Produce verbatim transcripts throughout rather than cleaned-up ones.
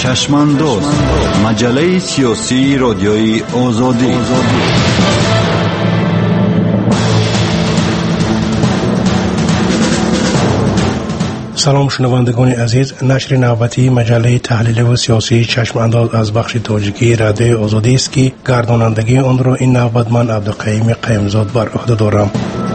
چشمانداز، مجله سیاسی رادیوی آزادی. سلام شنوندگان عزیز، نشر نوبتی مجله تحلیل و سیاسی چشمانداز از بخش تاجیکی رادیو آزادی است که گردانندگی آن را این نوبت من عبدالقیوم قیمزاد بر عهده دارم.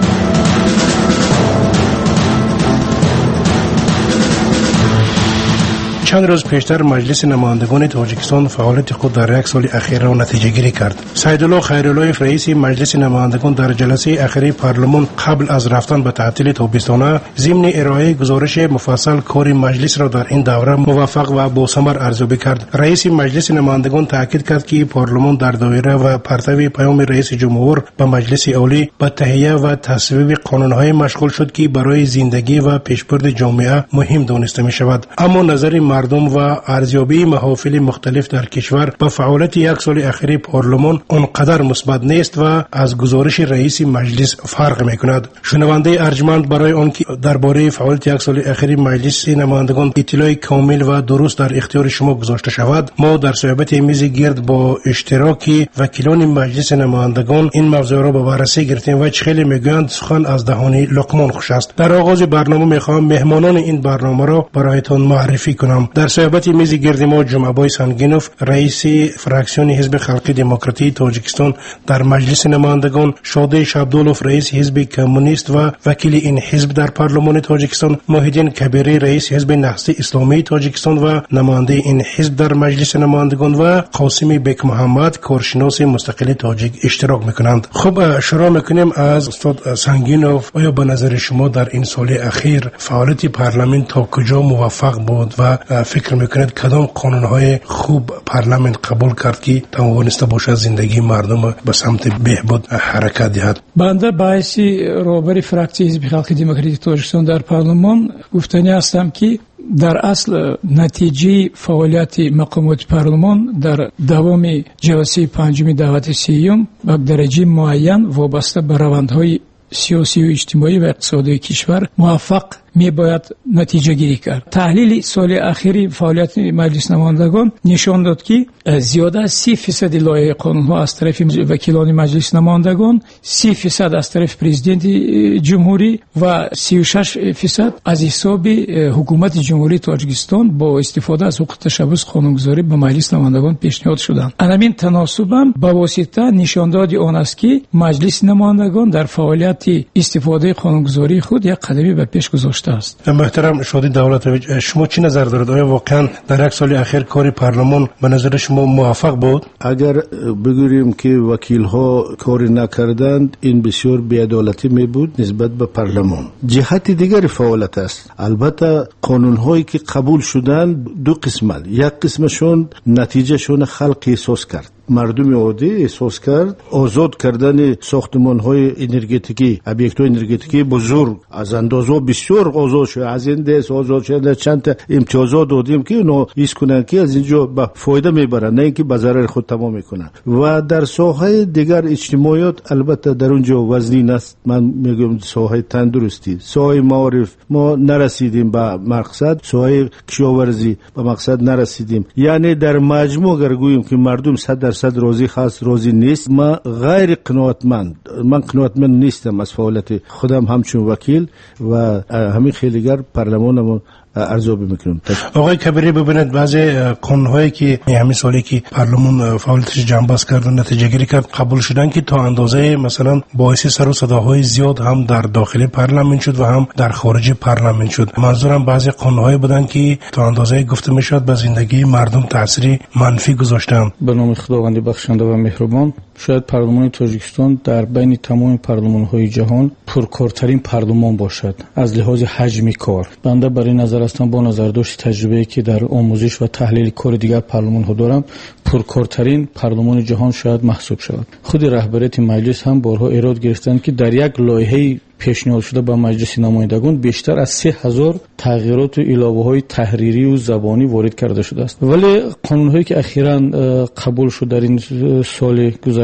چند روز پیشتر مجلس نمایندگان تاجیکستان فعالیت خود در یک سال اخیر را نتیجه گیری کرد. سیدالله خیراللهیف رئیس مجلس نمایندگان در جلسه اخیری پارلمان قبل از رفتن به تعطیل تابستانه ضمن ارائه گزارش مفصل کار مجلس را در این دوره موفق و با ثمر ارزیابی کرد. رئیس مجلس نمایندگان تاکید کرد که پارلمان در دایره و پرتو پیام رئیس جمهور به مجلس عالی به تهیه و تصویب قانون‌های مشغول شد که برای زندگی و پیشبرد جامعه مهم دانسته می شود. اما نظر مردم و ارزیابی محافل مختلف در کشور به فعالیت یک سال اخیر پارلمان آنقدر مثبت نیست و از گزارش رئیس مجلس فرق میکند. شنونده ارجمند برای آنکه درباره فعالیت یک سال اخیر مجلس نمایندگان اطلاع کامل و درست در اختیار شما گذاشته شود، ما در صحبت میز گرد با اشتراک وکیلان مجلس نمایندگان این موضوع را به بررسی گرفتیم و خیلی میگویند سخن از دهان لقمان خوش است. در آغاز برنامه میخواهم مهمانان این برنامه را برایتان معرفی کنم. در صحبت میز گرد ما جمعه‌بای سنگینوف رئیس فراکسیون حزب خلقی دموکراتی تاجیکستان در مجلس نمایندگان، شادی شابدولوف رئیس حزب کمونیست و وکیل این حزب در پارلمان تاجیکستان، محیدین کبیری رئیس حزب نهضت اسلامی تاجیکستان و نماینده این حزب در مجلس نمایندگان و قاسم بیک محمد کارشناس مستقل تاجیک اشتراک میکنند. خب شروع میکنیم از استاد سنگینوف. آیا به نظر شما در این سال اخیر فعالیت پارلمان تا کجا موفق بود و فکر میکنید کدام قانونهای خوب پارلمان قبول کرد که توانسته باشد زندگی مردم به سمت بهبود حرکت دهد؟ بنده باعثی رهبر فراکسی حزب خلقی دموکراتی تاجیکستان در پارلمان گفتنی هستم که در اصل نتیجه فعالیت مقامات پارلمان در دوام جلسه پنجم دعوت سیوم به درجه معین وابسته به روندهای سیاسی و اجتماعی و اقتصادی کشور موفق می باید نتیجه گیری کرد. تحلیل سال اخیری فعالیت مجلس نمایندگان نشان داد که زیاده از سی فیصد لایحه قانون ها از طرف وکیلان مجلس نمایندگان، سی فیصد از طرف پرزیدنت جمهوری و سی و شش فیصد از حساب حکومت جمهوری تاجیکستان با استفاده از حقوق تشبث قانونگذاری به مجلس نمایندگان پیشنهاد شدند. همین تناسب هم به واسطه نشاندهی آن است که مجلس نمایندگان در فعالیت استفاده قانونگذاری خود یک قدمی به پیش گذاشته است. محترم شادی دولتویچ، شما چی نظر دارید؟ آیا واقعا در یک سال اخیر کار پارلمان به نظر شما موفق بود؟ اگر بگوییم که وکیل ها کاری نکردند، این بسیار بی‌عدالتی می بود نسبت به پارلمان. جهت دیگر فعالیت است. البته قانون هایی که قبول شدند دو قسمه، یک قسمشون نتیجه شون خلق احساس کرد، مردم عادی احساس کرد، آزاد کردن ساختمان های انرژتیکی، ابیکت های انرژتیکی بزرگ از اندازه بسیار آزاد شد. از این دست آزاد شد، چند تا امتیازات دادیم که اونا ایست کنن که از اینجا به فایده میبرن، نه اینکه به ضرر خود تمام میکنن. و در ساحه دیگر اجتماعیات البته در اونجا وزنی است. من میگم ساحه تندرستی، ساحه معارف ما نرسیدیم به مقصد، ساحه کشاورزی به مقصد نرسیدیم. یعنی در مجموع اگر گوییم که مردم صد درصد راضی هست راضی نیست، ما غیر قناعتمند من قناعتمند نیستم از فعالیت خودم همچون وکیل و همین خیلیگر پارلمانمون ارزیابی میکنم. آقای کبیری، ببینید بعضی قانون‌هایی که همین سالی که پارلمان فعالیتش جنبش کرد و نتیجه گیری کرد قبول شدن که تا اندازه مثلا باعث سر و صداهای زیاد هم در داخل پارلمان شد و هم در خارج پارلمان شد. منظورم بعضی قانون‌هایی بودن که تا اندازه گفته میشد به زندگی مردم تاثیر منفی گذاشتن. به نام خداوند بخشنده و مهربان، شاید پارلمان تاجیکستان در بین تمام پارلمان‌های جهان پرکارترین پارلمان باشد از لحاظ حجم کار. بنده برای نظر هستم با نظرداشت تجربه‌ای که در آموزش و تحلیل کار دیگر پارلمان‌ها دارم، پرکارترین پارلمان جهان شاید محسوب شود. خود رهبریت مجلس هم بارها ایراد گرفتند که در یک لایحه پیشنهاد شده به مجلس نمایندگان بیشتر از سه هزار تغییرات و علاوه‌های تحریری و زبانی وارد کرده شده است. ولی قانون‌هایی که اخیراً قبول شد در این سال گذشته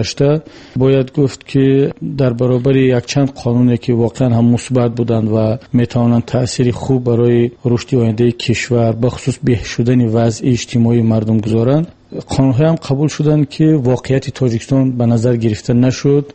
گذشته باید گفت که در برابر یک چند قانونی که واقعا هم مثبت بودند و میتوانند تأثیر خوب برای رشد آینده کشور به خصوص بهبود شدن وضع اجتماعی مردم گذارند، قانون‌ها هم قبول شدند که واقعیت تاجیکستان به نظر گرفته نشد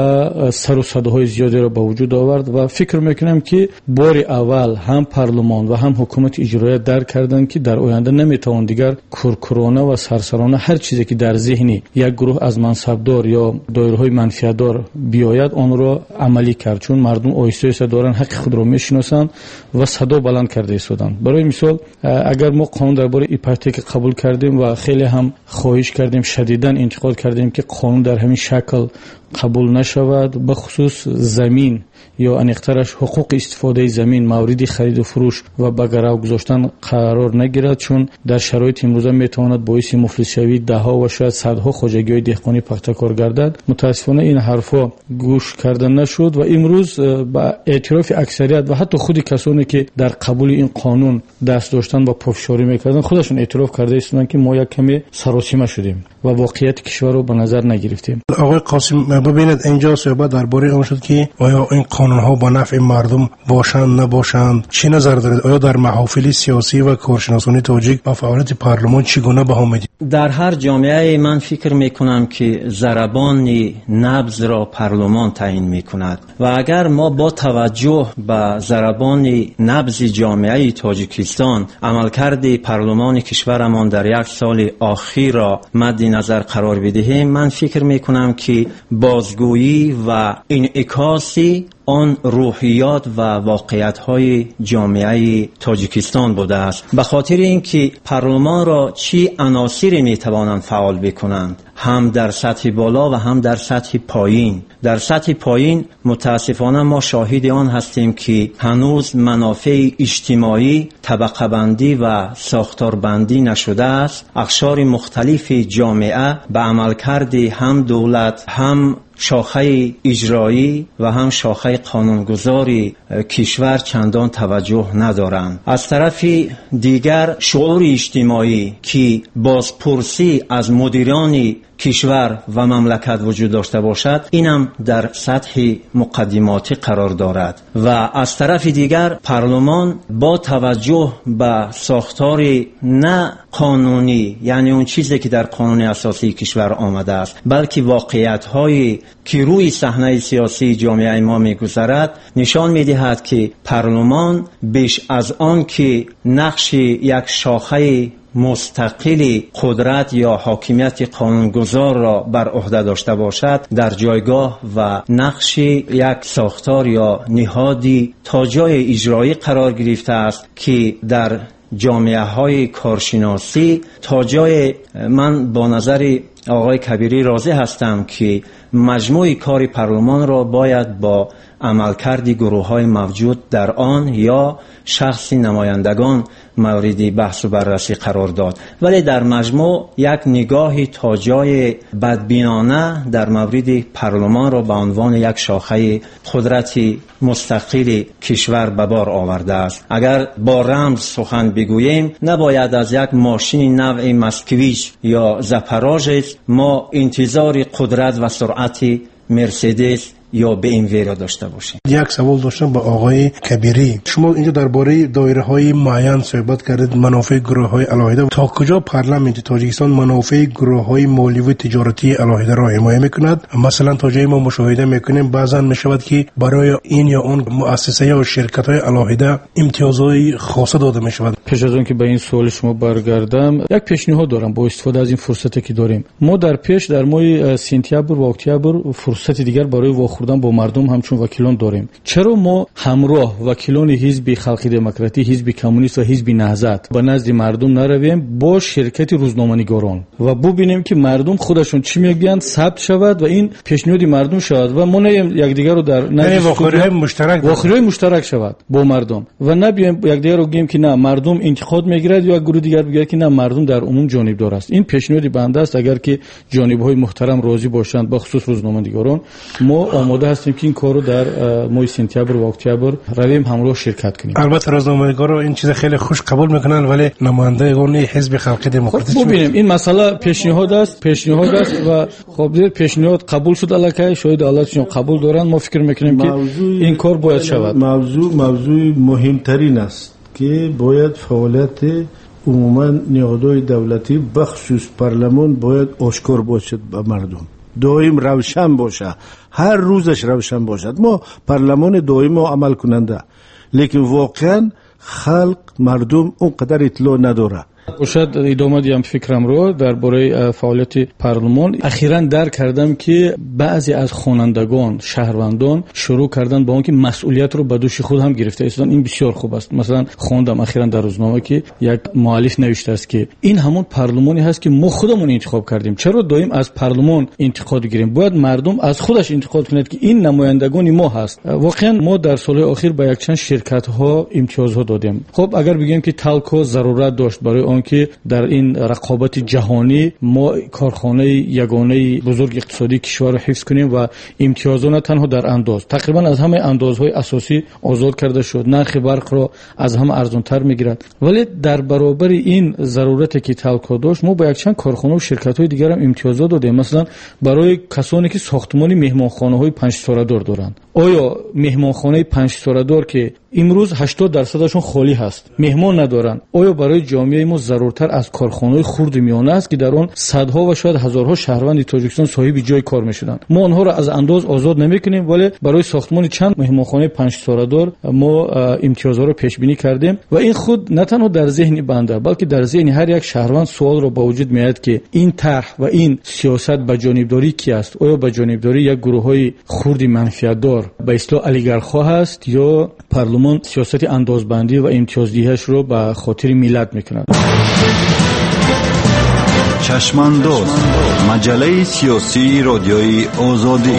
و سر و صداهای زیادی را به وجود آورد و فکر میکنم که بار اول هم پارلمان و هم حکومت اجرایی درک کردند که در آینده نمیتوان دیگر کرکرانه و سرسرانه هر چیزی که در ذهنی یک گروه از منصبدار یا دایره‌های منفعت‌دار بیاید آن را عملی کرد، چون مردم آیسته آیسته دارن حق خود را میشناسند و صدا بلند کرده ایستادند. برای مثال اگر ما قانون درباره ایپاتیک قبول کردیم و خیلی هم خواهش کردیم، شدیداً انتقاد کردیم که قانون در همین شکل قبول نشود، به خصوص زمین یا انیقترش حقوق استفاده زمین مورد خرید و فروش و به گرو گذاشتن قرار نگیرد، چون در شرایط امروزه میتواند باعث مفلس شوی ده ها و شاید صدها خواجگی‌های دهقانی پخته‌کار گردد. متاسفانه این حرفا گوش کردن نشد و امروز با اعتراف اکثریت و حتی خود کسانی که در قبول این قانون دست داشتن و پافشاری میکردن خودشون اعتراف کرده هستند که ما یک کمی سراسیمه شدیم و واقعیت کشور رو به نظر نگرفتیم. آقای قاسم ببینید اینجا صحبت درباره اون شد که آیا این قانون ها با نفع مردم باشند نباشند، چه نظر دارید؟ آیا در محافل سیاسی و کارشناسانی تاجیک با فعالیت پارلمان چگونه بها میدید؟ در هر جامعه من فکر میکنم که ضربان نبض را پارلمان تعیین میکند و اگر ما با توجه به ضربان نبض جامعه تاجیکستان عملکرد پارلمان کشورمان در یک سال اخیر را مد نظر قرار بدهیم، من فکر میکنم که بازگویی و انعکاسی آن روحیات و واقعیت‌های جامعه تاجیکستان بوده است. به خاطر اینکه پارلمان را چی عناصری میتوانند فعال بکنند، هم در سطح بالا و هم در سطح پایین. در سطح پایین متاسفانه ما شاهد آن هستیم که هنوز منافع اجتماعی طبقه بندی و ساختار بندی نشده است. اقشار مختلف جامعه به عملکرد هم دولت، هم شاخه اجرایی و هم شاخه قانونگذاری کشور چندان توجه ندارند. از طرف دیگر شعور اجتماعی که بازپرسی از مدیران کشور و مملکت وجود داشته باشد، اینم در سطح مقدماتی قرار دارد و از طرف دیگر پارلمان با توجه به ساختار نه قانونی، یعنی اون چیزی که در قانون اساسی کشور آمده است، بلکه واقعیت‌هایی که روی صحنه سیاسی جامعه ما می‌گذرد نشان می‌دهد که پارلمان بیش از آن که نقش یک شاخه مستقل قدرت یا حاکمیت قانونگذار را بر عهده داشته باشد، در جایگاه و نقش یک ساختار یا نهادی تا جای اجرایی قرار گرفته است که در جامعه های کارشناسی تا جای من با نظر آقای کبیری راضی هستم که مجموع کار پارلمان را باید با عملکرد گروه های موجود در آن یا شخصی نمایندگان مورد بحث و بررسی قرار داد، ولی در مجموع یک نگاهی تا جای بدبینانه در مورد پارلمان را به عنوان یک شاخه قدرت مستقل کشور به بار آورده است. اگر با رمز سخن بگوییم، نباید از یک ماشین نوع مسکویچ یا زپاراژ ما انتظار قدرت و سرعت مرسدس یا به این ویرا داشته باشیم. یک سوال داشتم با آقای کبیری. شما اینجا درباره دایره‌های معین صحبت کردید، منافع گروه‌های علاهده. تا کجا پارلمان تاجیکستان منافع گروه‌های مالی و تجارتی علاهده را حمایت می‌کند؟ مثلا تا جایی ما مشاهده می‌کنیم بعضن می‌شود که برای این یا اون مؤسسه یا شرکت‌های علاهده امتیازهای خاصه داده می‌شود. پیش از اون که به این سوال شما برگردم، یک پیشنهاد دارم با استفاده از این فرصتی که داریم. ما در پیش در ماه سپتامبر و اکتبر فرصت دیگر برای خوردن با مردم همچون وکیلان داریم. چرا ما همراه وکیلان حزب خلق دموکراتی، حزب کمونیست و حزب نهضت به نزد مردم نرویم با شرکت روزنامه‌نگاران و ببینیم که مردم خودشون چی میگن ثبت شود و این پیشنهاد مردم شود و ما نه یکدیگر رو در نه واخری‌های مشترک واخری‌های مشترک شود با مردم و نبیم یکدیگر رو بگیم که نه مردم انتقاد میگیرد یا گروه دیگر بگه که نه مردم در عموم جانبدار است. این پیشنهاد بنده است. اگر که جانب‌های محترم راضی باشند، به خصوص روزنامه‌نگاران، ما آماده هستیم که این کار رو در ماه سپتامبر و اکتبر رویم همراه شرکت کنیم. البته روزنامه‌نگارا این چیز خیلی خوش قبول میکنن، ولی نمایندگان حزب خلق دموکراتیک خب ببینیم این مسئله پیشنهاد است پیشنهاد است و خب دیر پیشنهاد قبول شد الکی شاید حالاتشون قبول دارن. ما فکر میکنیم که این کار باید شود. موضوع موضوع مهمترین است که باید فعالیت عموما نهادهای دولتی بخصوص پارلمان باید آشکار باشد به مردم، دائم روشن باشه، هر روزش روشن باشد. ما پارلمان دائم و عمل کننده، لیکن واقعا خلق مردم اونقدر اطلاع نداره. شاید ادامه دیم فکرم رو درباره فعالیت پارلمان. اخیراً درک کردم که بعضی از خوانندگان شهروندان شروع کردن با اون که مسئولیت رو به دوش خود هم گرفته ایستادن. این بسیار خوب است. مثلا خواندم اخیراً در روزنامه که یک مؤلف نوشته است که این همون پارلمانی هست که ما خودمون انتخاب کردیم، چرا دائم از پارلمان انتقاد گیریم؟ باید مردم از خودش انتقاد کنند که این نمایندگان ما هست. واقعا ما در سالهای اخیر با یک چند شرکت ها امتیازها دادیم. خب اگر بگیم که تالکو ضرورت داشت برای اون که در این رقابت جهانی ما کارخانه یگانه بزرگ اقتصادی کشور رو حفظ کنیم و امتیازات نه تنها در انداز تقریبا از همه اندازهای اساسی آزاد کرده شد، نرخ برق را از همه ارزانتر میگیرد، ولی در برابر این ضرورتی که تالکو داشت ما با یک چند کارخانه و شرکت‌های دیگر هم امتیازات دادیم. مثلا برای کسانی که ساختمان مهمانخانه‌های پنج ستاره دار دارند، آیا مهمانخانه پنج ستاره دار که امروز هشتاد درصدشون خالی هست مهمان ندارن، آیا برای جامعه ما ضرورتر از کارخانه‌های خرد میانه است که در آن صدها و شاید هزارها شهروند تاجیکستان صاحب جای کار میشدن؟ ما آنها را از انداز آزاد نمیکنیم، ولی برای ساختمان چند مهمانخانه پنج ستاره دار ما امتیازها رو پیش بینی کردیم و این خود نه تنها در ذهن بنده بلکه در ذهن هر یک شهروند سوال رو با وجود میاد که این طرح و این سیاست به جانبداری کی است؟ آیا به جانبداری یک گروه‌های خرد منفعت‌دار به اصطلاح اولیگارخ‌ها است یا پارلمان سیاست اندازبندی و امتیازدهیش رو به خاطر ملت میکند؟ چشمانداز مجله سیاسی رادیوی آزادی.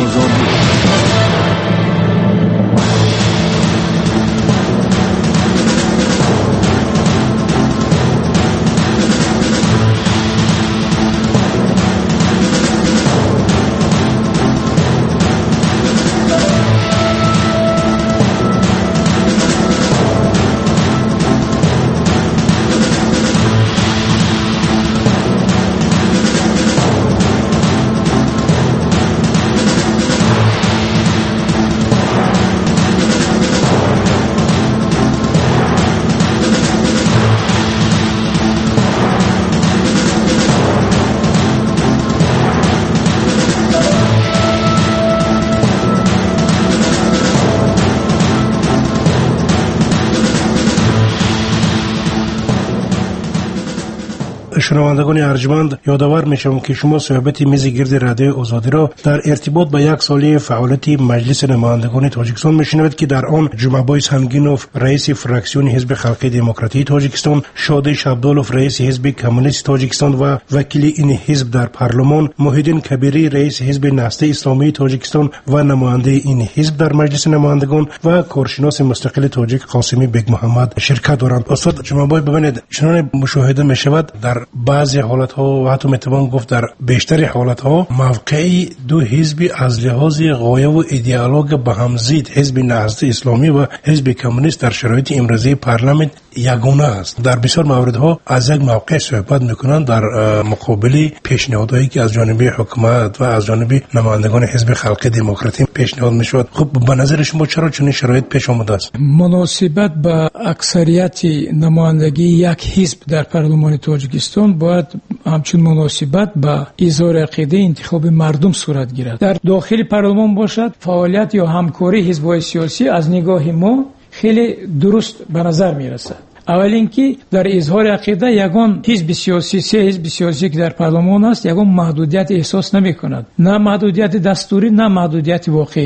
شنوندگان ارجمند، یادآور میشم که شما صحبت میز گرد رادیو آزادی را در ارتباط با یک سالی فعالیت مجلس نمایندگان تاجیکستان میشنوید که در آن جمعه‌بای سنگینوف رئیس فراکسیون حزب خلق دموکراتیک تاجیکستان، شادی شابدولوف رئیس حزب کمونیست تاجیکستان و وکیل این حزب در پارلمان، محیدین کبیری رئیس حزب نهضت اسلامی تاجیکستان و نماینده این حزب در مجلس نمایندگان و کارشناس مستقل تاجیک قاسمی بیگ محمد شرکت دارند. استاد جمعه‌بای ببینید چنان مشاهده میشود در بعضی حالت ها و حتی میتوان گفت در بیشتر حالت ها موقعی دو حزب از لحاظ غایه و ایدئولوژی به هم ضد، حزب نهضت اسلامی و حزب کمونیست در شرایط امروزی پارلمان یگانه است. در بسیار موردها از یک موقع صحبت میکنند در مقابل پیشنهادهایی که از جانب حکومت و از جانب نمایندگان حزب خلق دموکراتیک پیشنهاد میشود. خب به نظر شما چرا چنین شرایط پیش آمده است؟ مناسبت با اکثریت نمایندگی یک حزب در پارلمان تاجیکستان باید همچون مناسبت با اظهار عقیده انتخاب مردم صورت گیرد. در داخل پارلمان باشد فعالیت یا همکاری حزب‌های سیاسی از نگاه ما خیلی درست به نظر میرسد. اول اینکه در اظهار عقیده یگان حزب سیاسی سه حزب سیاسی که در پارلمان است یگان محدودیت احساس نمی کند، نه محدودیت دستوری نه محدودیت واقعی.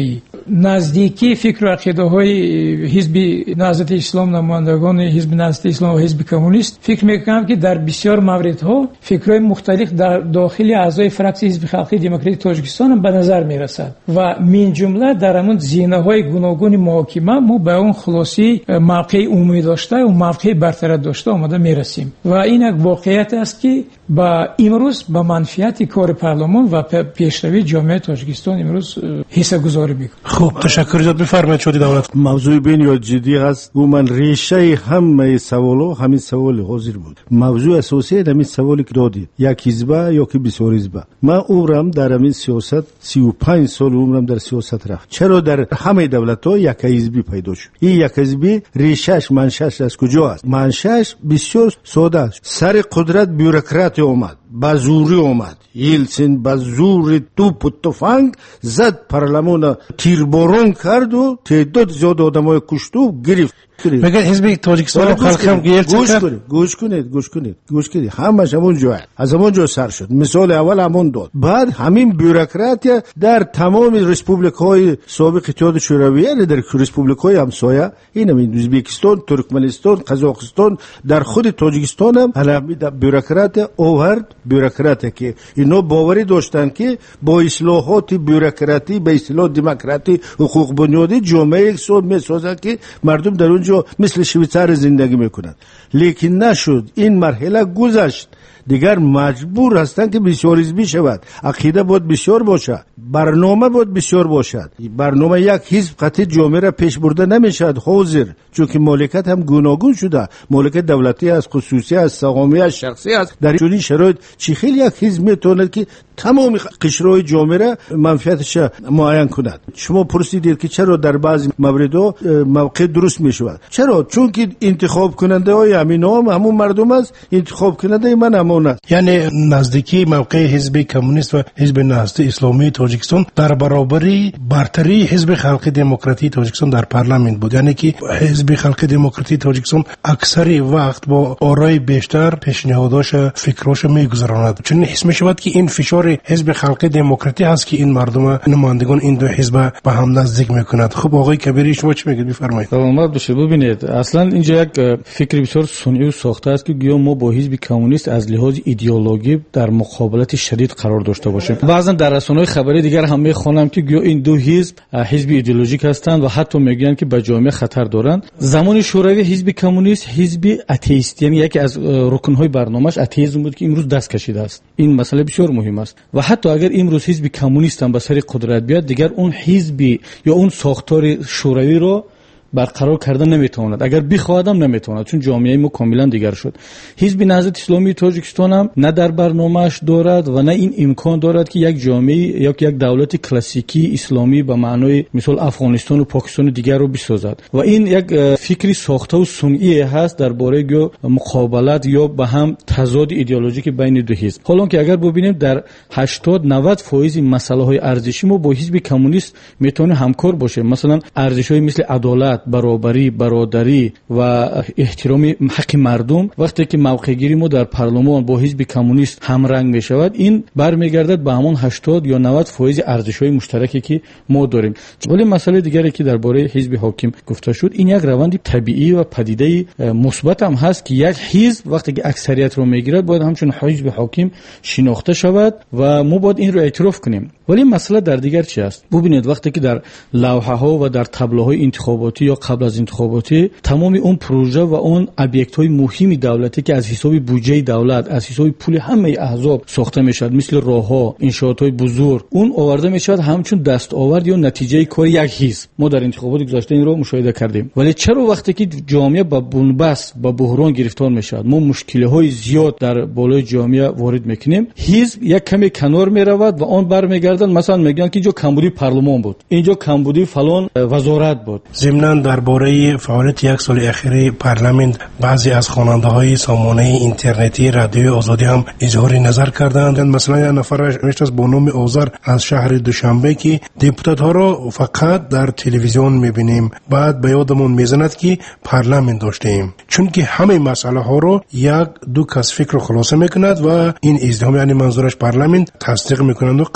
نزدیکی فکر و عقیده های حزب نهضت اسلام، نمایندگان حزب نهضت اسلام و حزب کمونیست فکر میکنم که در بسیار موردها فکرهای مختلف در داخل اعضای فراکسی حزب خلقی دموکراتی تاجیکستان هم به نظر میرسد و من جمله در همون زینه های گوناگون محاکمه ما به اون خلاصی موقع عمومی داشته و موقع برطرف داشته آمده میرسیم و این یک واقعیت است که با امروز با منفعت کار پارلمان و پیشروی جامعه تاجیکستان امروز حصه گذاری میکنه. خوب تشکر زیاد. بفرمایید شدی دولت. موضوع بین یا جدی است و من ریشه همه سوالو همین سوال حاضر بود. موضوع اساسی همین سوالی که دادید یک حزب یا که بسیار حزب. من عمرم در همین سیاست سی و پنج سال عمرم در سیاست رفت. چرا در همه دولت‌ها یک حزبی پیدا شد؟ این یک حزبی ریشه‌اش منشأش از کجا است؟ منشأش بسیار ساده است. سر قدرت بیوروکرات اومد، با زوری اومد. یلسین با زور توپ و تفنگ زد پارلمان تیربارون کرد و تعداد زیاد آدمای کشت و گرفت. مگر حزب تاجیکستان خلق هم گوش کنید گوش کنید گوش کنید گوش کنید همش همون جا از همون جا سر شد. مثال اول همون داد. بعد همین بیوروکراتیا در تمام ریسپوبلیک‌های سابق اتحاد شوروی، در ریسپوبلیک‌های همسایه، این همین ازبکستان، ترکمنستان، قزاقستان، در خود تاجیکستان هم همین بیوروکرات آورد. بیوروکراتی که اینا باوری داشتن که با اصلاحات بیوروکراتی به اصلاح دموکراتی حقوق بنیادی جامعه یک سود می‌سازند که مردم در اونجا مثل شویچار زندگی میکنند. لیکن نشد. این مرحله گذشت. دیگر مجبور هستند که بسیار حزبی شود. عقیده باید بسیار باشد، برنامه باید بسیار باشد. برنامه یک حزب قطعی جامعه را پیش برده نمیشد حاضر، چون که مالکیت هم گوناگون شده. مالکیت دولتی است، خصوصی است، سهامی است، شخصی است. در چنین شرایط چی خیلی یک حزب میتواند که تمام قشرهای جامعه را منفعتش معین کند. شما پرسیدید که چرا در بعضی موردها موقع درست میشود؟ چرا؟ چون که انتخاب کننده های همینا هم همون مردم است. انتخاب کننده من همون است. یعنی نزدیکی موقع حزب کمونیست و حزب نهضت اسلامی تاجیکستان در برابری برتری حزب خلق دموکراتی تاجیکستان در پارلمان بود. یعنی که حزب خلق دموکراتی تاجیکستان اکثر وقت با آرای بیشتر پیشنهاداش فکراش میگذراند. چون حس میشود که این فشار حزب خلق دموکراتی هست که این مردم نمایندگان این دو حزب به هم نزدیک میکند. خب آقای کبیری شما چی میگید؟ بفرمایید. ما بشه ببینید اصلا اینجا یک فکر بسیار صنعی و ساخته است که گویا ما با حزب کمونیست از لحاظ ایدئولوژی در مقابلت شدید قرار داشته باشیم. بعضا در رسانه‌های خبری دیگر هم میخوانم که گویا این دو حزب حزب ایدئولوژیک هستند و حتی میگن که به جامعه خطر دارند. زمان شوروی حزب کمونیست حزب آتئیست، یعنی یکی از رکن‌های برنامه‌اش آتئیسم بود که امروز دست کشیده است. این مسئله بسیار مهم است و حتی اگر امروز حزب کمونیست هم به سر قدرت بیاد دیگر اون حزب یا اون ساختار شوروی رو برقرار کردن نمیتواند. اگر بخواهد هم نمیتواند، چون جامعه ما کاملا دیگر شد. حزب نهضت اسلامی تاجیکستان هم نه در برنامه‌اش دارد و نه این امکان دارد که یک جامعه یا یک دولت کلاسیکی اسلامی به معنای مثل افغانستان و پاکستان دیگر رو بسازد و این یک فکری ساخته و صنعی هست درباره مقابلت یا به هم تضاد ایدئولوژیک بین دو حزب. حالا که اگر ببینیم در هشتاد نود درصد مسائل ارزشی ما با حزب کمونیست میتونه همکار باشه. مثلا ارزش‌های مثل عدالت، برابری، برادری و احترام حق مردم، وقتی که موقع گیری ما در پارلمان با حزب کمونیست هم رنگ می شود، این برمیگردد به همون هشتاد یا نود درصد ارزش‌های مشترکی که ما داریم. ولی مسئله دیگری که درباره حزب حاکم گفته شد، این یک روند طبیعی و پدیده مثبت هم هست که یک حزب وقتی که اکثریت رو میگیرد باید همچون حزب حاکم شناخته شود و ما باید این رو اعتراف کنیم. ولی مسئله در دیگر چی است؟ ببینید وقتی که در لوحه ها و در تابلوهای انتخاباتی یا قبل از انتخاباتی تمام اون پروژه و اون ابیکت های مهم دولتی که از حساب بودجه دولت، از حساب پول همه احزاب ساخته میشد، مثل راهها، انشاءات های بزرگ، اون آورده میشد همچون دستاورد یا نتیجه کار یک حزب. ما در انتخابات گذشته این رو مشاهده کردیم. ولی چرا وقتی که جامعه با بنبست با بحران گرفتار میشد، ما مشکل های زیاد در بالای جامعه وارد میکنیم، حزب یک کمی کنار میرود و آن برمیگردن مثلا میگن که اینجا کمبودی پارلمان بود، اینجا کمبودی فلان وزارت بود. ضمن درباره فعالیت یک سال اخیر پارلمان بعضی از خواننده‌های سامانه اینترنتی رادیو آزادی هم اظهار نظر کردند. مثلا یک نفر نوشته با نام اوزار از شهر دوشنبه که دپوتات ها را فقط در تلویزیون میبینیم، بعد به یادمون میزند که پارلمان داشتیم، چون که همه مسئله ها رو یک دو کس فکر خلاصه میکند و این ازدحام، یعنی منظورش پارلمان، تصدیق میکنند و قرصک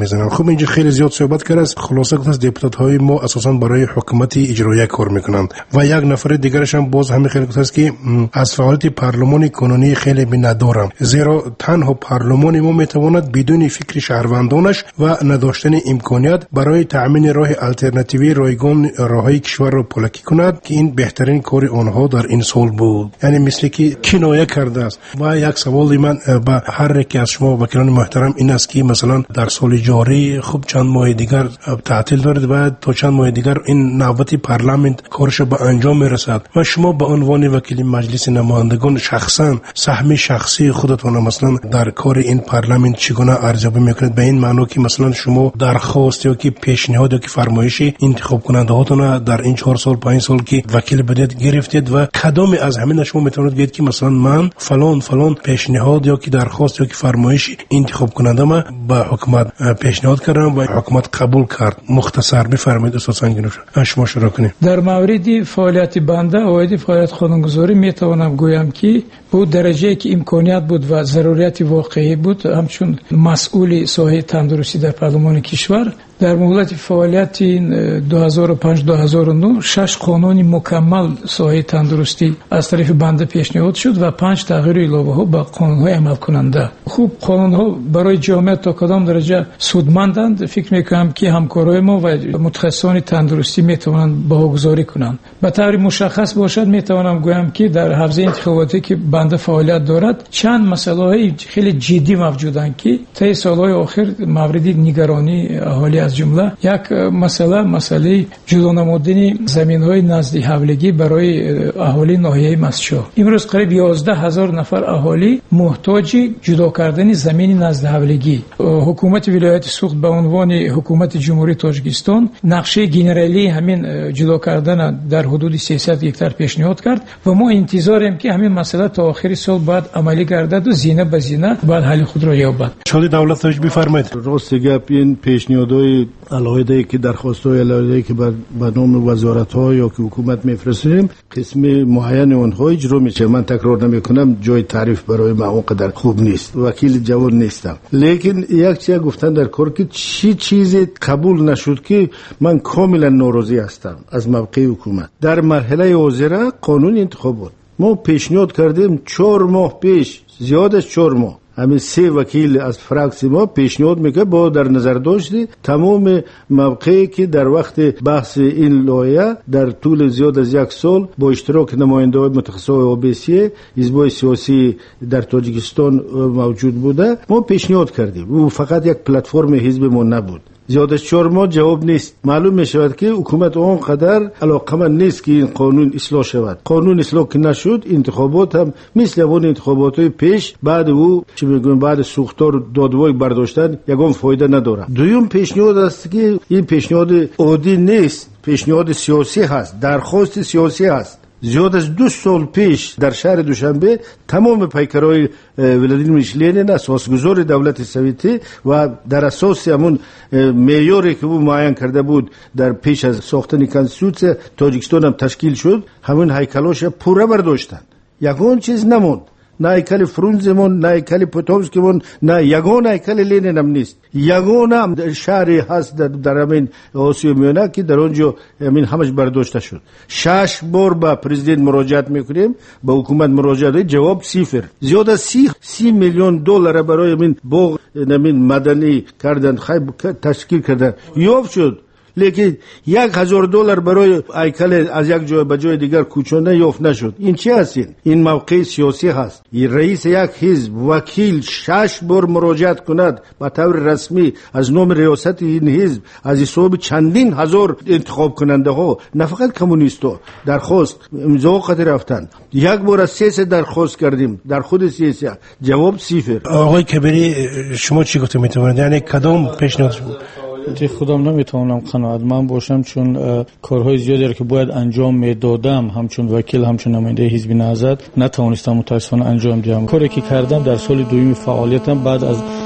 میزنن. خب اینجا خیلی زیاد صحبت کرد، از خلاصه گفت از دپوتات های ما اساسا برای حکومت اجرایی کار میکنند و یک نفر دیگرش هم باز همین خیلی گفت است که از فعالیت پارلمان کنونی خیلی می ندارم، زیرا تنها پارلمان ما میتواند بدون فکر شهروندانش و نداشتن امکانیت برای تامین راه الटरनेटिव्ی رایگان راههای کشور را پلکی کند که این بهترین کار آنها در این سال بود. یعنی مثل که کنایه کرده است. و یک سوال من به هر یک از شما وکیلان محترم این است که مثلا در سال جاری خب چند ماه دیگر تعطیل دارد و تا چند ماه دیگر این نوبت پارلمان کارش به انجام میرسد و شما به عنوان وکیل مجلس نمایندگان شخصا سهم شخصی خودتون مثلا در کار این پارلمان چگونه ارزیابی میکنید؟ به این معنی که مثلا شما درخواست یا که پیشنهاد یا که فرمایشی انتخاب کننده هاتون در این چهار سال پنج سال که وکیل بدید گرفتید و کدام از همین شما میتونید بگید که مثلا من فلان فلان پیشنهاد یا که درخواست یا که فرمایشی انتخاب کننده ما به حکومت پیشنهاد کردم و حکومت قبول کرد؟ مختصر بفرمایید استاد سنگینوش شما شروع کنید. در مورد فعالیت بنده اوید فعالیت قانونگذاری میتوانم گویم که بود درجه که امکانیت بود و ضرورت واقعی بود، همچون مسئول ساحه تندرستی در پارلمان کشور در مهلت فعالیت دو هزار و پنج دو هزار و نه شش قانون مکمل ساحه تندرستی از طرف بنده پیشنهاد شد و پنج تغییر علاوه ها به قانون های عمل کننده. خوب قانون ها برای جامعه تا کدام درجه سودمندند فکر میکنم که همکارای ما و متخصصان تندرستی میتوانند باگذاری کنند. به طور مشخص باشد میتوانم گویم که در حوزه انتخاباتی که بنده فعالیت دارد چند مسئله های خیلی جدی موجودند که طی سالهای آخر مورد نگرانی اهالی از جمله یک مسئله مسئله جدا نمودن زمین‌های نزد حولگی برای اهالی ناحیه مسجد. امروز قریب یازده هزار نفر اهالی محتاج جدا کردن زمین نزد حولگی. حکومت ولایت سوخت به عنوان حکومت جمهوری تاجیکستان نقشه گنرالی همین جدا کردن در حدود سیصد هکتار پیشنهاد کرد و ما انتظاریم که همین مسئله تا آخر سال بعد عملی گردد و زینه به زینه بعد حل خود را یابد. شاید دولت تاج بفرمایید. راست گپ این پیشنهادهای علاوه که درخواست‌های علاوه که بر نام وزارت‌ها یا که حکومت می‌فرستیم قسم معین اونها اجرا میشه. من تکرار نمی‌کنم، جای تعریف برای من اونقدر خوب نیست، وکیل جوان نیستم، لیکن یک چیز گفتن در کار که چی چیزی قبول نشد که من کاملا ناراضی هستم از موقع حکومت. در مرحله وزرا قانون انتخابات ما پیشنهاد کردیم چهار ماه پیش، زیادش چهار ماه، همین سه وکیل از فراکسی ما پیشنهاد میکنه با در نظر داشتی تمام موقعی که در وقت بحث این لایحه در طول زیاد از یک سال با اشتراک نماینده‌های متخصصای اوبیسی حزب‌های سیاسی در تاجیکستان موجود بوده ما پیشنهاد کردیم. او فقط یک پلتفرم حزب ما نبود. زیادش چهار ماه جواب نیست. معلوم می شود که حکومت اونقدر علاقمند نیست که این قانون اصلاح شود. قانون اصلاح که نشد انتخابات هم مثل اون انتخابات های پیش بعد او چی میگن بعد سوختار دادوای برداشتن یگان فایده نداره. دوم پیشنهاد است که این پیشنهاد عادی نیست، پیشنهاد سیاسی هست، درخواست سیاسی هست. زیاد از دو سال پیش در شهر دوشنبه تمام پیکرهای ولادیمیر ایلیچ لنین اساسگزار دولت سوویتی و در اساس همون معیاری که او معین کرده بود در پیش از ساختن کنستیتوسیون تاجیکستان هم تشکیل شد، همون هیکلاش پوره برداشتن. یگان چیز نموند، نه هیکل فرونزمون، نه هیکل پوتوفسکیمون، نه یگان هیکل لنین هم نیست. یگان هم شهری هست در, در همین آسیا میانه که در اونجا همین همش برداشته شد. شش بار با پرزیدنت مراجعت میکنیم، با حکومت مراجعت، جواب صفر. زیاد از سی, سی میلیون دلار برای همین باغ همین مدنی کردن، خیب تشکیل کردن، یافت شد. لیکن یک هزار دلار برای هیکل از یک جای به جای دیگر کوچانده یافت نشد. این چی هستین؟ این موقع سیاسی هست. این رئیس یک حزب وکیل شش بار مراجعت کند به طور رسمی از نام ریاست این حزب از حساب چندین هزار انتخاب کننده ها، نه فقط کمونیست ها، درخواست امضا خاطر رفتن. یک بار از سه سه درخواست کردیم در خود سیاسی، جواب صفر. آقای کبیری شما چی گفته میتونید؟ یعنی کدام پیشنهاد بود؟ چه خودم نمیتونم قناعتمند باشم، چون کارهای زیادی که باید انجام میدادم همچون وکیل همچون نماینده حزب نهضت نتوانستم متاسفانه انجام دهم. کاری که کردم در سال دوم فعالیتم بعد از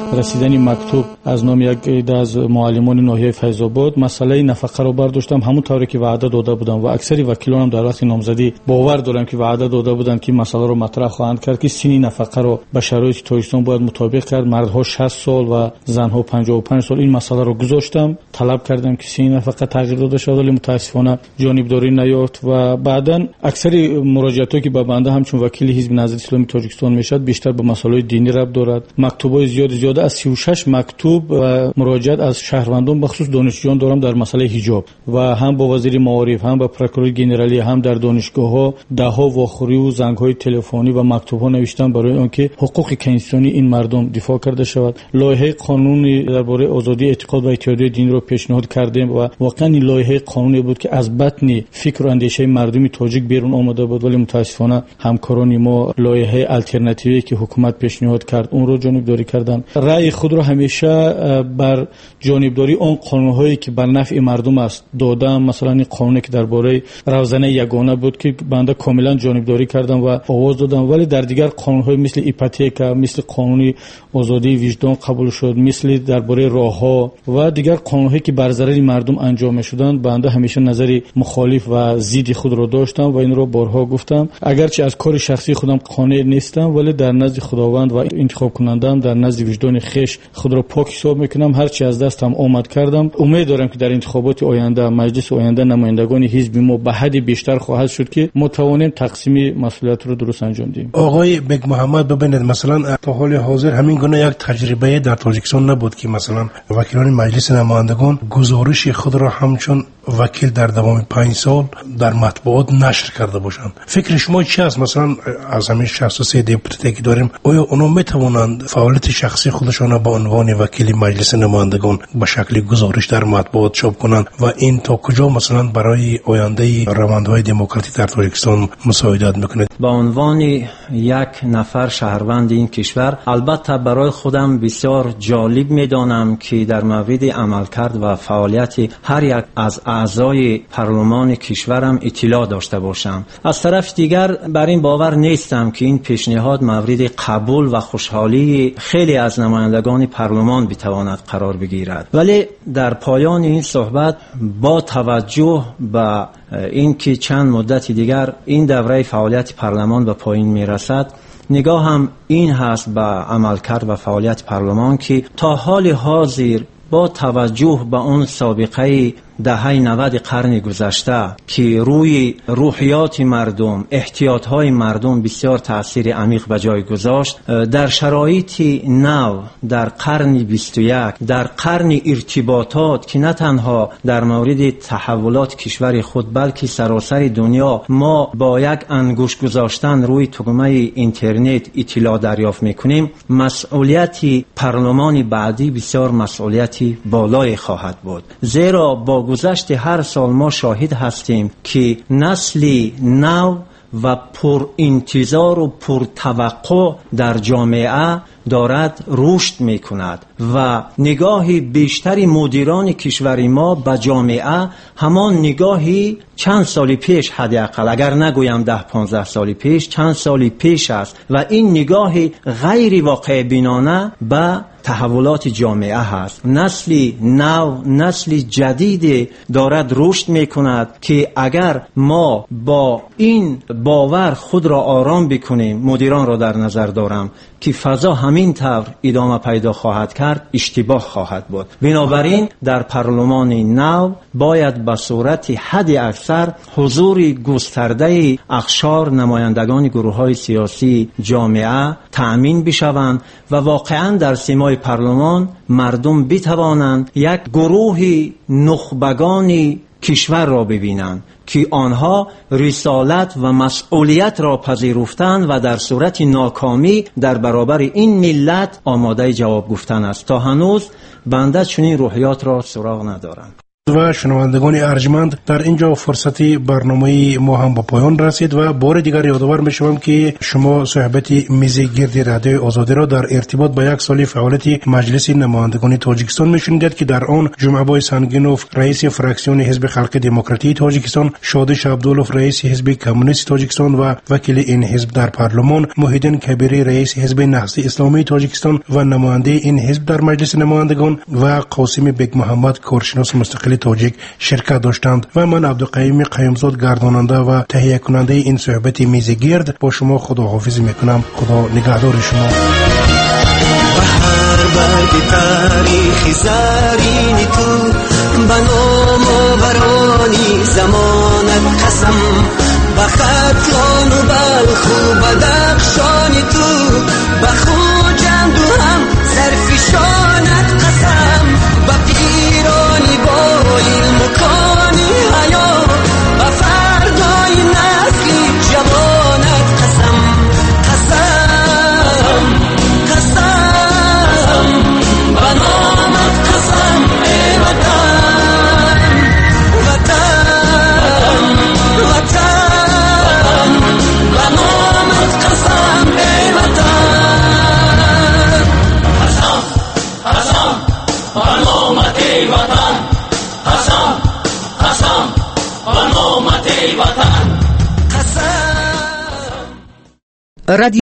رسیدن مکتوب از نام یک عده از معلمان ناحیه فیض آباد مسئله نفقه رو برداشتم، همون طوری که وعده داده بودم و اکثر وکیلان هم در وقت نامزدی باور دارم که وعده داده بودن که مسئله رو مطرح خواهند کرد که سن نفقه رو به شرایط تاجیکستان باید مطابق کرد. مردها شصت سال و زنها پنجاه و پنج سال. این مسئله رو گذاشتم، طلب کردم که سن نفقه تغییر داده شود، ولی متاسفانه جانبداری نیافت و بعداً اکثر مراجعاتی که به بنده همچون وکیل حزب نهضت اسلامی تاجیکستان میشد بیشتر به مسائل دینی ربط دارد. مکتوبای زیاد زیاد از سی و شش مکتوب و مراجعات از شهروندان بخصوص دانشجویان دارم در مسئله حجاب و هم با وزیر معارف، هم با پروکورور ژنرالی، هم در دانشگاه‌ها ده ها واخوری و زنگ‌های تلفنی و مکتوب‌ها نوشتم برای آنکه حقوق کنستیتوشنی این مردم دفاع کرده شود. لایحه قانونی درباره آزادی اعتقاد و اتحادیه دینی را پیشنهاد کردیم و واقعا این لایحه قانونی بود که از بطن فکر و اندیشه مردمی تاجیک بیرون آمده بود، ولی متاسفانه همکاران ما لایحه الटरनेटिव्ی که حکومت پیشنهاد کرد اون رو جانبداری کردند. رأی خود را همیشه بر جانبداری آن قانون‌هایی که بر نفع مردم است دادم. مثلا این قانونی که درباره روزنه یگانه بود که بنده کاملا جانبداری کردم و آواز دادم، ولی در دیگر قانون‌های مثل ایپاتیکا، مثل قانون آزادی وجدان قبول شد، مثل درباره راه‌ها و دیگر قانون‌هایی که بر ضرر مردم انجام می‌شدند بنده همیشه نظری مخالف و ضد خود را داشتم و این را بارها گفتم. اگرچه از کار شخصی خودم قانع نیستم، ولی در نزد خداوند و انتخاب کنندم در نزد وجدان خویش خود را پاک حساب میکنم. هر چی از دستم آمد کردم. امید دارم که در انتخابات آینده مجلس آینده نمایندگان حزب ما به حد بیشتر خواهد شد که متوانیم تقسیم مسئولیت رو درست انجام دهیم. آقای بگ محمد ببینید، مثلا تا حال حاضر همین گونه یک تجربه در تاجیکستان نبود که مثلا وکیلان مجلس نمایندگان گزارش خود را همچون وکیل در دوام پنج سال در مطبوعات نشر کرده باشند. فکر شما چی است؟ مثلا از همین شصت و سه دپوتاتی که داریم، آیا اونا میتوانند فعالیت شخصی خودشان به عنوان وکیل مجلس نمایندگان به شکل گزارش در مطبوعات چاپ کنند و این تا کجا مثلا برای آینده روندهای دموکراتی در تاجیکستان مساعدت میکنه؟ به عنوان یک نفر شهروند این کشور البته برای خودم بسیار جالب میدانم که در مورد عملکرد و فعالیت هر یک از اعضای پارلمان کشورم اطلاع داشته باشم. از طرف دیگر بر این باور نیستم که این پیشنهاد مورد قبول و خوشحالی خیلی از نمایندگان پارلمان بتواند قرار بگیرد. ولی در پایان این صحبت با توجه به اینکه چند مدت دیگر این دوره فعالیت پارلمان به پایان میرسد، نگاه هم این هست به عملکرد و فعالیت پارلمان که تا حال حاضر با توجه به اون سابقه دهه نود قرن گذشته که روی روحیات مردم، احتیاطهای مردم بسیار تأثیر عمیق به جای گذاشت، در شرایط نو در قرن بیست و یک، در قرن ارتباطات که نه تنها در مورد تحولات کشور خود بلکه سراسر دنیا ما با یک انگوش گذاشتن روی تگمه اینترنت اطلاع دریافت میکنیم، مسئولیت پارلمان بعدی بسیار مسئولیتی بالای خواهد بود. زیرا با گذشت هر سال ما شاهد هستیم که نسلی نو و پر انتظار و پر توقع در جامعه دارد رشد می کند و نگاه بیشتری مدیران کشور ما به جامعه همان نگاهی چند سال پیش، حداقل اگر نگویم ده پانزده سال پیش، چند سال پیش است و این نگاه غیر واقع بینانه به تحولات جامعه هست. نسل نو، نسل جدید دارد رشد می کند که اگر ما با این باور خود را آرام بکنیم، مدیران را در نظر دارم که فضا همین طور ادامه پیدا خواهد کرد، اشتباه خواهد بود. بنابراین در پارلمان نو باید به صورت حد اکثر حضور گسترده اقشار نمایندگان گروه‌های سیاسی جامعه تأمین بشوند و واقعا در سیمای پارلمان مردم بتوانند یک گروه نخبگان کشور را ببینند که آنها رسالت و مسئولیت را پذیرفتند و در صورت ناکامی در برابر این ملت آماده جواب گفتن است. تا هنوز بنده چنین روحیات را سراغ ندارم. و شنوندگان ارجمند، در اینجا فرصتی برنامه ما هم به پایان رسید و بار دیگر یادآور میشوم که شما صحبت میز گرد رادیو آزادی را در ارتباط با یک سال فعالیت مجلس نمایندگان تاجیکستان میشنیدید که در آن جمعه سنگینوف رئیس فراکسیون حزب خلق دموکراتی تاجیکستان، شادش عبدالله رئیس حزب کمونیست تاجیکستان و وکیل این حزب در پارلمان، محیدین کبیری رئیس حزب نهضت اسلامی تاجیکستان و نماینده این حزب در مجلس نمایندگان و قاسم بیگ محمد کارشناس مستقل تاجیک شرکت داشتند و من عبدالقیوم قیومزاد گرداننده و تهیه کننده این صحبت میز گرد با شما خداحافظی میکنم. خدا نگهدار شما. بهر برگ تاریخی زرین تو، بنام و برانی زمانت قسم، بخطلان و بلخو بدخشان تو، بخو جند و هم سرفشانت قسم، بپیرانی بالی مکانی حیا، بفردای نسلی جوانت قسم، قسم قسم بنامت قسم ای وطن، وطن وطن بنامت قسم ای وطن، قسم قسم بنامت ای وطن، قسم قسم بنامت ای وطن، قسم.